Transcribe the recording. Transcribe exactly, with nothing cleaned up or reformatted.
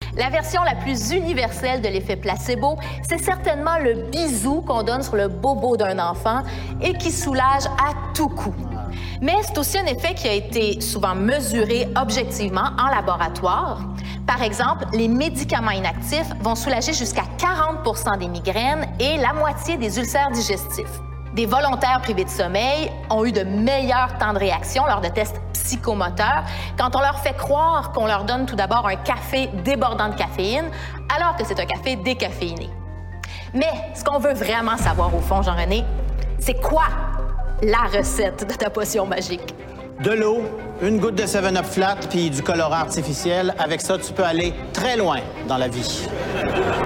La version la plus universelle de l'effet placebo, c'est certainement le bisou qu'on donne sur le bobo d'un enfant et qui soulage à tout coup. Mais c'est aussi un effet qui a été souvent mesuré objectivement en laboratoire. Par exemple, les médicaments inactifs vont soulager jusqu'à quarante pour cent des migraines et la moitié des ulcères digestifs. Des volontaires privés de sommeil ont eu de meilleurs temps de réaction lors de tests psychomoteurs quand on leur fait croire qu'on leur donne tout d'abord un café débordant de caféine alors que c'est un café décaféiné. Mais ce qu'on veut vraiment savoir au fond, Jean-René, c'est quoi la recette de ta potion magique? De l'eau, une goutte de seven up flat puis du colorant artificiel. Avec ça, tu peux aller très loin dans la vie.